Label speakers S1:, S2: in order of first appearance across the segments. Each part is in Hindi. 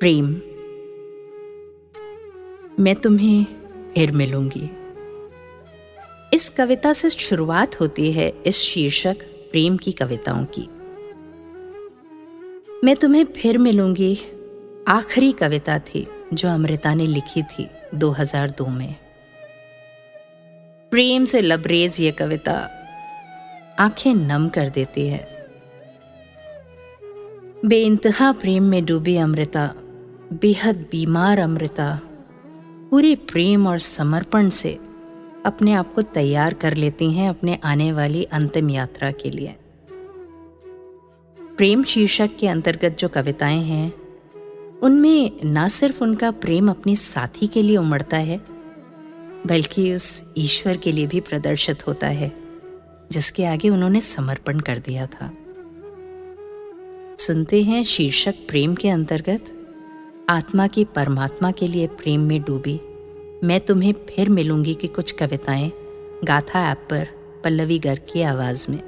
S1: प्रेम। मैं तुम्हें फिर मिलूंगी। इस कविता से शुरुआत होती है इस शीर्षक प्रेम की कविताओं की। मैं तुम्हें फिर मिलूंगी आखिरी कविता थी जो अमृता ने लिखी थी 2002 में। प्रेम से लबरेज ये कविता आंखें नम कर देती है। बेइंतहा प्रेम में डूबी अमृता, बेहद बीमार अमृता, पूरे प्रेम और समर्पण से अपने आप को तैयार कर लेती हैं अपने आने वाली अंतिम यात्रा के लिए। प्रेम शीर्षक के अंतर्गत जो कविताएं हैं उनमें ना सिर्फ उनका प्रेम अपने साथी के लिए उमड़ता है, बल्कि उस ईश्वर के लिए भी प्रदर्शित होता है जिसके आगे उन्होंने समर्पण कर दिया था। सुनते हैं शीर्षक प्रेम के अंतर्गत आत्मा की परमात्मा के लिए प्रेम में डूबी मैं तुम्हें फिर मिलूंगी की कुछ कविताएं गाथा ऐप पर पल्लवी गर्ग की आवाज में।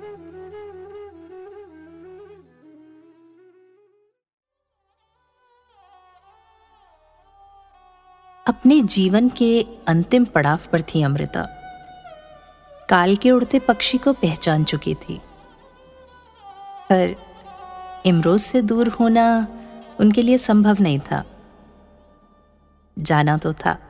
S1: अपने जीवन के अंतिम पड़ाव पर थी अमृता। काल के उड़ते पक्षी को पहचान चुकी थी, पर इमरोज से दूर होना उनके लिए संभव नहीं था। जाना तो था।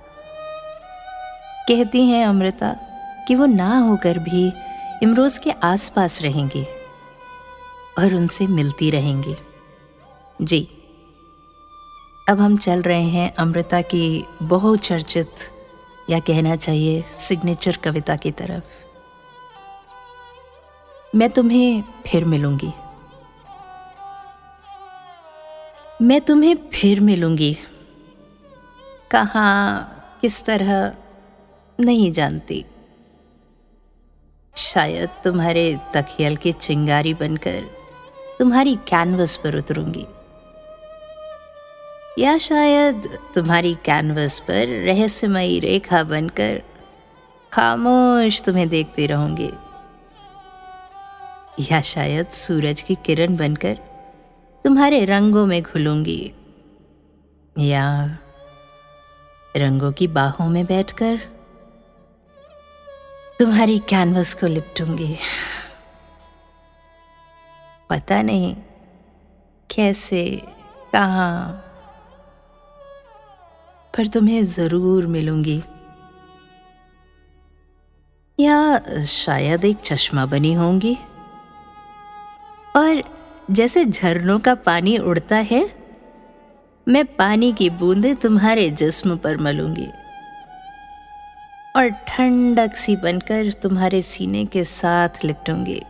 S1: कहती हैं अमृता कि वो ना होकर भी इमरोज के आसपास रहेंगी और उनसे मिलती रहेंगी। जी, अब हम चल रहे हैं अमृता की बहुचर्चित या कहना चाहिए सिग्नेचर कविता की तरफ। मैं तुम्हें फिर मिलूंगी। मैं तुम्हें फिर मिलूंगी, कहाँ, किस तरह नहीं जानती। शायद तुम्हारे तखियल की चिंगारी बनकर तुम्हारी कैनवस पर उतरूंगी, या शायद तुम्हारी कैनवस पर रहस्यमयी रेखा बनकर खामोश तुम्हें देखती रहूंगी, या शायद सूरज की किरण बनकर तुम्हारे रंगों में घुलूंगी, या रंगों की बाहों में बैठकर तुम्हारी कैनवस को लिपटूंगी। पता नहीं कैसे, कहां, पर तुम्हें जरूर मिलूंगी। या शायद एक चश्मा बनी होंगी और जैसे झरनों का पानी उड़ता है, मैं पानी की बूंदें तुम्हारे जिस्म पर मलूंगी और ठंडक सी बनकर तुम्हारे सीने के साथ लिपटूंगी।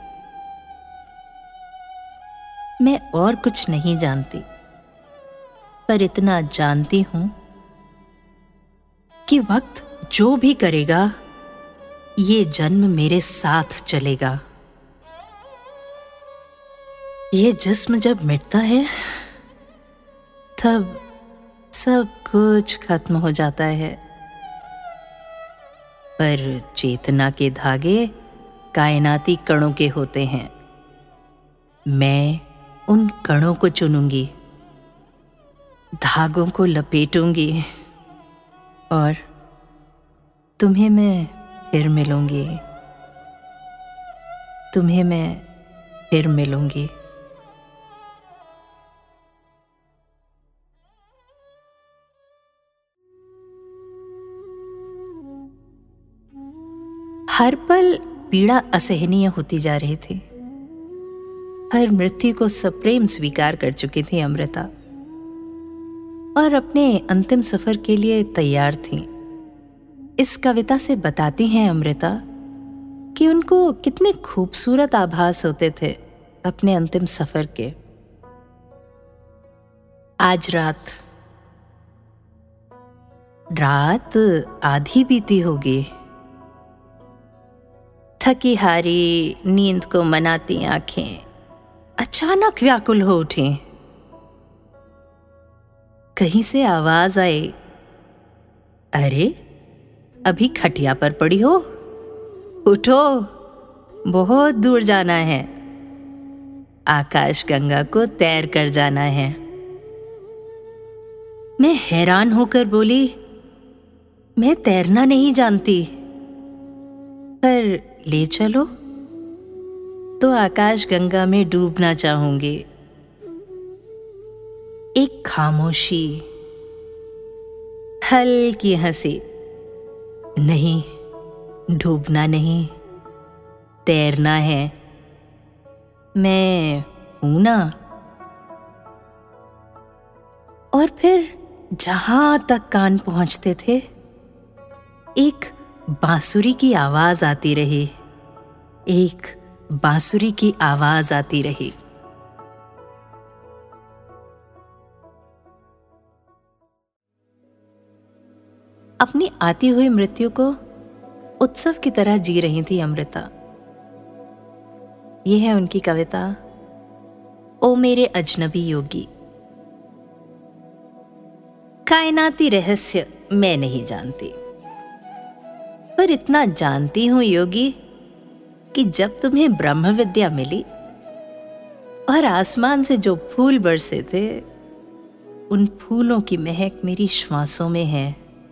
S1: मैं और कुछ नहीं जानती, पर इतना जानती हूं कि वक्त जो भी करेगा ये जन्म मेरे साथ चलेगा। ये जिस्म जब मिटता है तब सब कुछ खत्म हो जाता है, पर चेतना के धागे कायनाती कणों के होते हैं। मैं उन कणों को चुनूंगी, धागों को लपेटूंगी और तुम्हें मैं फिर मिलूंगी। तुम्हें मैं फिर मिलूंगी। हर पल पीड़ा असहनीय होती जा रही थी। हर मृत्यु को सप्रेम स्वीकार कर चुकी थी अमृता और अपने अंतिम सफर के लिए तैयार थी। इस कविता से बताती हैं अमृता कि उनको कितने खूबसूरत आभास होते थे अपने अंतिम सफर के। आज रात आधी बीती होगी। थकी हारी नींद को मनाती आंखें अचानक व्याकुल हो उठी। कहीं से आवाज आई, अरे अभी खटिया पर पड़ी हो, उठो, बहुत दूर जाना है, आकाश गंगा को तैर कर जाना है। मैं हैरान होकर बोली, मैं तैरना नहीं जानती, पर ले चलो तो आकाश गंगा में डूबना चाहूंगी। एक खामोशी, हल्की हंसी, नहीं, डूबना नहीं, तैरना है, मैं हूं ना। और फिर जहां तक कान पहुंचते थे, एक बांसुरी की आवाज आती रही, एक बांसुरी की आवाज आती रही। अपनी आती हुई मृत्यु को उत्सव की तरह जी रही थी अमृता। यह है उनकी कविता, ओ मेरे अजनबी योगी। कायनाती रहस्य मैं नहीं जानती, पर इतना जानती हूं योगी कि जब तुम्हें ब्रह्म विद्या मिली और आसमान से जो फूल बरसे थे, उन फूलों की महक मेरी श्वासों में है।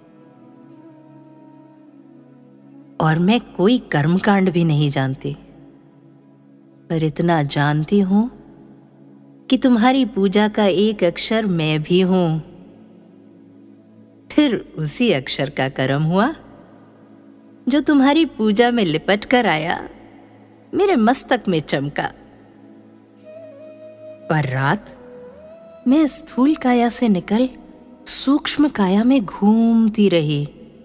S1: और मैं कोई कर्मकांड भी नहीं जानती, पर इतना जानती हूं कि तुम्हारी पूजा का एक अक्षर मैं भी हूं। फिर उसी अक्षर का कर्म हुआ जो तुम्हारी पूजा में लिपट कर आया, मेरे मस्तक में चमका। पर रात मैं स्थूल काया से निकल सूक्ष्म काया में घूमती रही।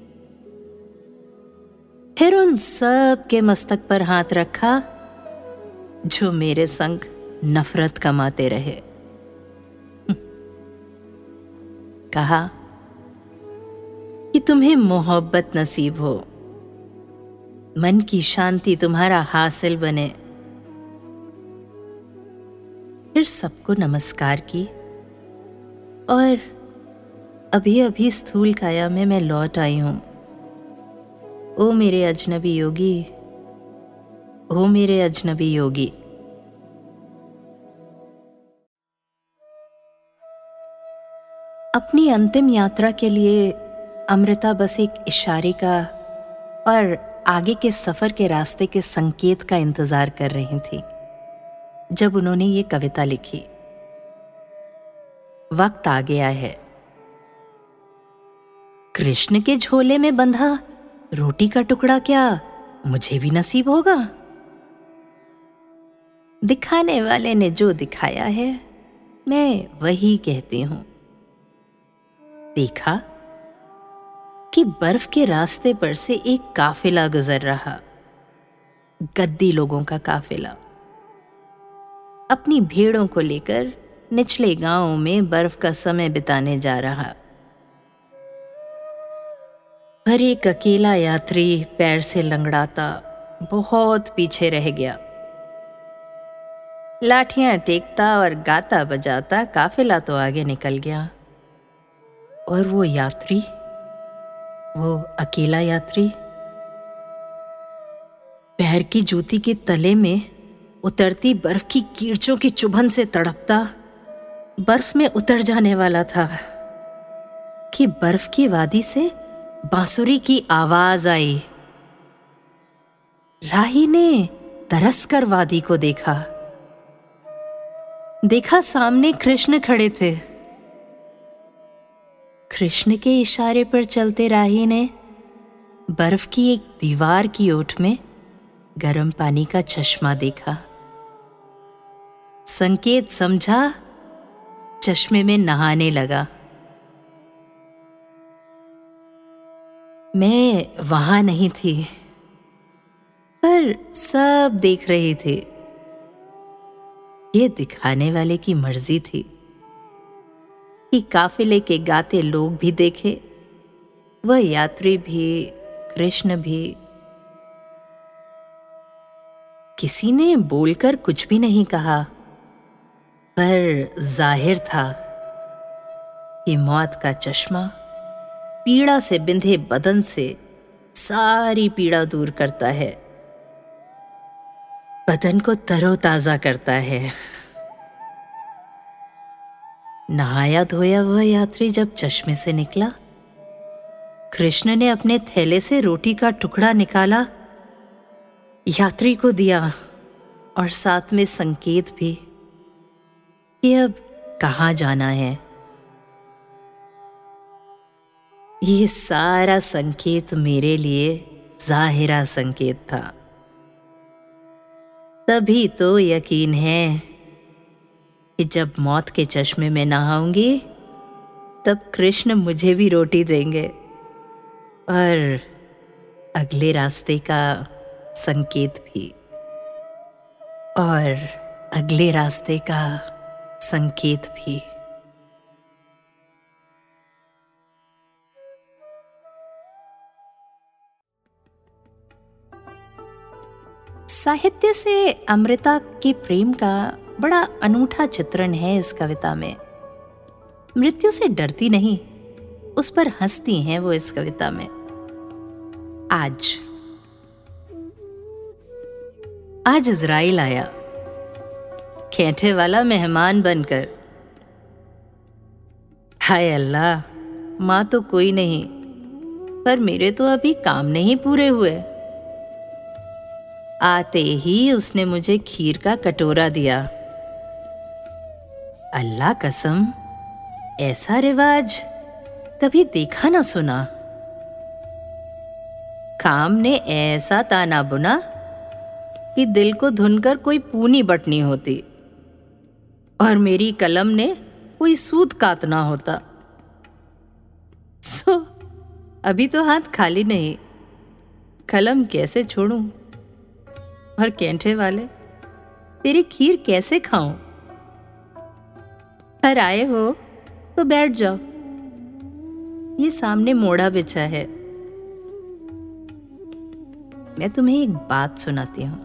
S1: फिर उन सब के मस्तक पर हाथ रखा जो मेरे संग नफरत कमाते रहे। कहा कि तुम्हें मोहब्बत नसीब हो, मन की शांति तुम्हारा हासिल बने। फिर सबको नमस्कार की और अभी अभी स्थूल काया में मैं लौट आई हूं। ओ मेरे अजनबी योगी, ओ मेरे अजनबी योगी। अपनी अंतिम यात्रा के लिए अमृता बस एक इशारे का और आगे के सफर के रास्ते के संकेत का इंतजार कर रही थी जब उन्होंने ये कविता लिखी। वक्त आ गया है, कृष्ण के झोले में बंधा रोटी का टुकड़ा क्या मुझे भी नसीब होगा? दिखाने वाले ने जो दिखाया है, मैं वही कहती हूं। देखा कि बर्फ के रास्ते पर से एक काफिला गुजर रहा, गद्दी लोगों का काफिला, अपनी भेड़ों को लेकर निचले गांवों में बर्फ का समय बिताने जा रहा। पर एक अकेला यात्री पैर से लंगड़ाता बहुत पीछे रह गया। लाठियां टेकता और गाता बजाता काफिला तो आगे निकल गया, और वो यात्री, वो अकेला यात्री, पैर की जूती के तले में उतरती बर्फ की कीड़चों की चुभन से तड़पता बर्फ में उतर जाने वाला था कि बर्फ की वादी से बांसुरी की आवाज आई। राही ने तरस कर वादी को देखा। देखा सामने कृष्ण खड़े थे। कृष्ण के इशारे पर चलते राही ने बर्फ की एक दीवार की ओट में गर्म पानी का चश्मा देखा। संकेत समझा, चश्मे में नहाने लगा। मैं वहां नहीं थी, पर सब देख रहे थे। ये दिखाने वाले की मर्जी थी कि काफिले के गाते लोग भी देखे, वह यात्री भी, कृष्ण भी। किसी ने बोलकर कुछ भी नहीं कहा, पर जाहिर था कि मौत का चश्मा पीड़ा से बिंधे बदन से सारी पीड़ा दूर करता है, बदन को तरोताजा करता है। नहाया धोया वह यात्री जब चश्मे से निकला, कृष्ण ने अपने थैले से रोटी का टुकड़ा निकाला, यात्री को दिया और साथ में संकेत भी कि अब कहाँ जाना है। ये सारा संकेत मेरे लिए जाहिरा संकेत था। तभी तो यकीन है कि जब मौत के चश्मे में नहाऊंगी तब कृष्ण मुझे भी रोटी देंगे और अगले रास्ते का संकेत भी, और अगले रास्ते का संकेत भी। साहित्य से अमृता के प्रेम का बड़ा अनूठा चित्रण है इस कविता में। मृत्यु से डरती नहीं, उस पर हंसती हैं वो इस कविता में। आज इज़राइल आया, कैंठे वाला मेहमान बनकर। हाय अल्लाह, माँ तो कोई नहीं, पर मेरे तो अभी काम नहीं पूरे हुए। आते ही उसने मुझे खीर का कटोरा दिया। अल्लाह कसम, ऐसा रिवाज कभी देखा ना सुना। काम ने ऐसा ताना बुना कि दिल को धुनकर कोई पूनी बटनी होती और मेरी कलम ने कोई सूत काटना होता। अभी तो हाथ खाली नहीं, कलम कैसे छोड़ूं और कैंठे वाले तेरी खीर कैसे खाऊं। पर आए हो तो बैठ जाओ, ये सामने मोड़ा बिछा है। मैं तुम्हें एक बात सुनाती हूं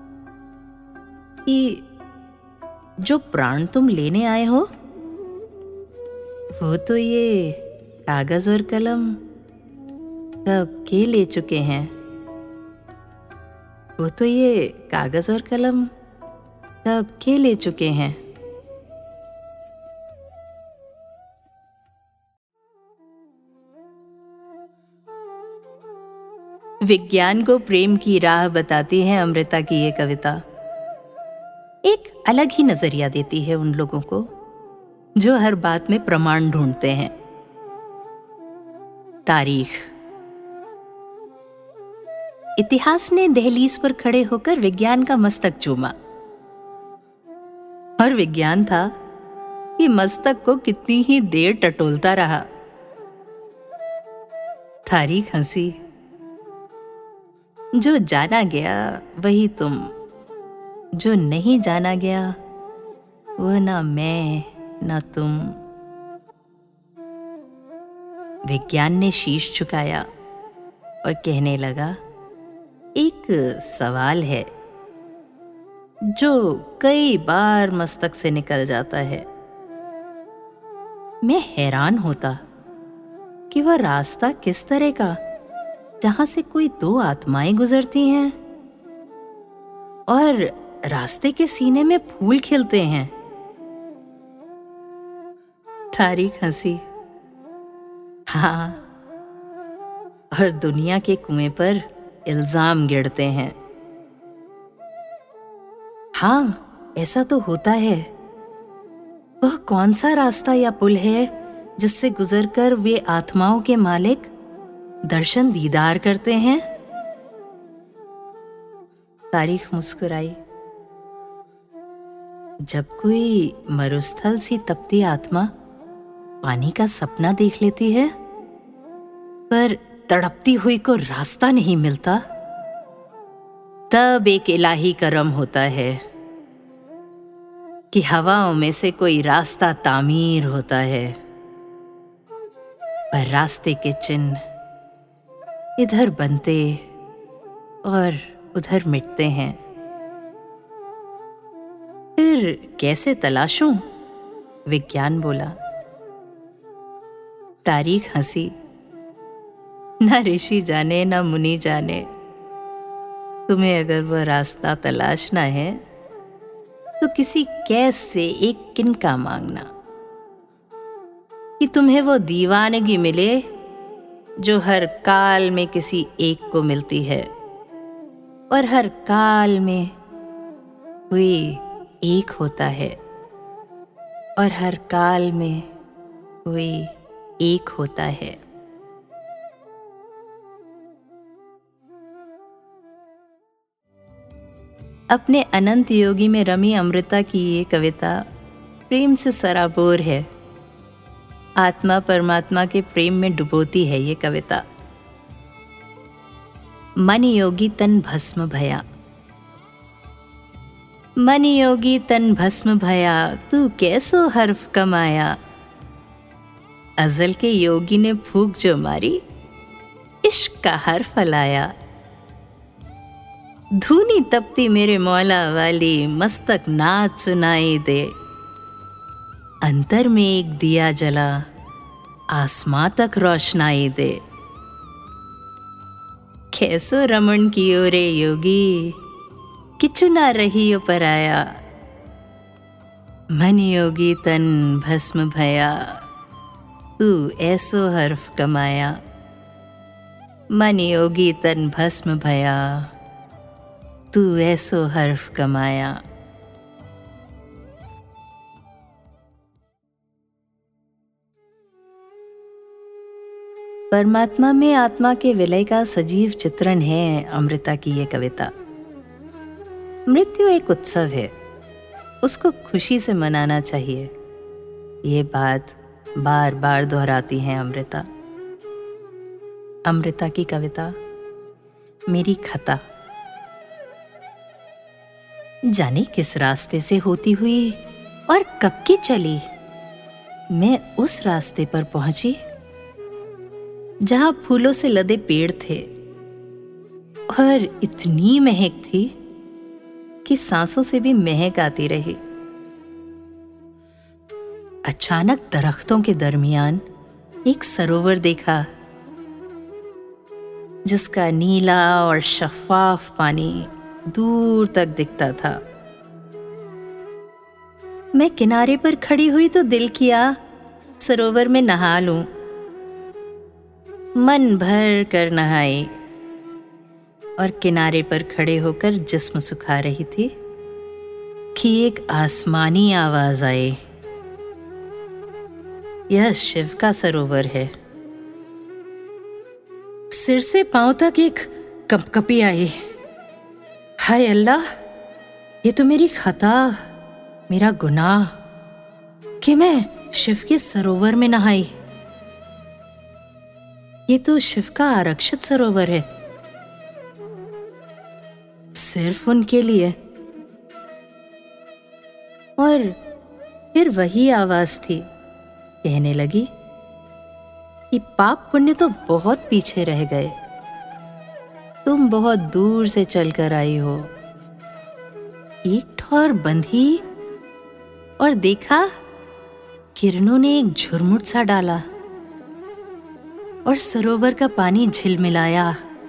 S1: कि जो प्राण तुम लेने आए हो वो तो ये कागज और कलम कब के ले चुके हैं। वो तो ये कागज और कलम कब के ले चुके हैं। विज्ञान को प्रेम की राह बताती है अमृता की ये कविता। एक अलग ही नजरिया देती है उन लोगों को जो हर बात में प्रमाण ढूंढते हैं। तारीख। इतिहास ने दहलीज पर खड़े होकर विज्ञान का मस्तक चूमा, और विज्ञान था कि मस्तक को कितनी ही देर टटोलता रहा। तारीख हंसी। जो जाना गया वही तुम, जो नहीं जाना गया वह ना मैं ना तुम। विज्ञान ने शीश झुकाया और कहने लगा, एक सवाल है जो कई बार मस्तक से निकल जाता है। मैं हैरान होता कि वह रास्ता किस तरह का जहां से कोई दो आत्माएं गुजरती हैं और रास्ते के सीने में फूल खिलते हैं। तारीख हंसी। हाँ, और दुनिया के कुएं पर इल्जाम गिरते हैं। हाँ, ऐसा तो होता है। वह कौन सा रास्ता या पुल है जिससे गुजरकर वे आत्माओं के मालिक दर्शन दीदार करते हैं। तारीख मुस्कुराई। जब कोई मरुस्थल सी तपती आत्मा पानी का सपना देख लेती है पर तड़पती हुई को रास्ता नहीं मिलता, तब एक इलाही करम होता है कि हवाओं में से कोई रास्ता तामीर होता है। पर रास्ते के चिन्ह इधर बनते और उधर मिटते हैं। फिर कैसे तलाशूं? विज्ञान बोला। तारीख हंसी। ना ऋषि जाने ना मुनि जाने, तुम्हें अगर वह रास्ता तलाशना है तो किसी कैस से एक किनका मांगना, कि तुम्हें वो दीवानगी मिले जो हर काल में किसी एक को मिलती है, और हर काल में कोई एक होता है, और हर काल में कोई एक होता है। अपने अनंत योगी में रमी अमृता की ये कविता प्रेम से सराबोर है। आत्मा परमात्मा के प्रेम में डुबोती है ये कविता। मन योगी तन भस्म भया, मन योगी तन भस्म भया, तू कैसो हर्फ कमाया। अजल के योगी ने फूंक जो मारी, इश्क का हर्फ लाया। धूनी तपती मेरे मौला वाली, मस्तक नाच सुनाई दे। अंतर में एक दिया जला, आसमां तक रोशनाई दे। कैसो रमन कियो रे योगी, किछु ना रहियो पराया। मन योगी तन भस्म भया, तू ऐसो हर्फ कमाया। मन योगी तन भस्म भया, तू ऐसो हर्फ कमाया। परमात्मा में आत्मा के विलय का सजीव चित्रण है अमृता की ये कविता। मृत्यु एक उत्सव है, उसको खुशी से मनाना चाहिए, ये बात बार बार दोहराती है अमृता। अमृता की कविता मेरी खता। जाने किस रास्ते से होती हुई और कब की चली, मैं उस रास्ते पर पहुंची जहां फूलों से लदे पेड़ थे और इतनी महक थी कि सांसों से भी महक आती रही। अचानक दरख्तों के दरमियान एक सरोवर देखा, जिसका नीला और शफाफ पानी दूर तक दिखता था। मैं किनारे पर खड़ी हुई तो दिल किया सरोवर में नहा लूं। मन भर कर नहाई और किनारे पर खड़े होकर जिस्म सुखा रही थी कि एक आसमानी आवाज आई, यह शिव का सरोवर है। सिर से पांव तक एक कंपकपी आई। हाय अल्लाह, ये तो मेरी खता, मेरा गुनाह कि मैं शिव के सरोवर में नहाई। ये तो शिव का आरक्षित सरोवर है, सिर्फ उनके लिए। और फिर वही आवाज थी, कहने लगी कि पाप पुण्य तो बहुत पीछे रह गए, तुम बहुत दूर से चलकर आई हो। एक ठौर बंधी और देखा किरणों ने एक झुरमुट सा डाला और सरोवर का पानी झिलमिलाया।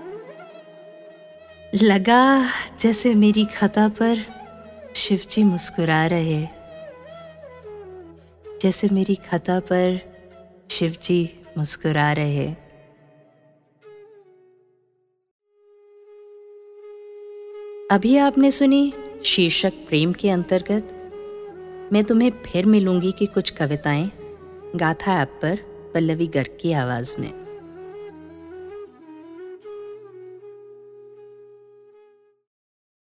S1: लगा जैसे मेरी खता पर शिवजी मुस्कुरा रहे, जैसे मेरी खता पर शिवजी मुस्कुरा रहे। अभी आपने सुनी शीर्षक प्रेम के अंतर्गत। मैं तुम्हें फिर मिलूंगी कि कुछ कविताएं गाथा ऐप पर पल्लवी गर्ग की आवाज में।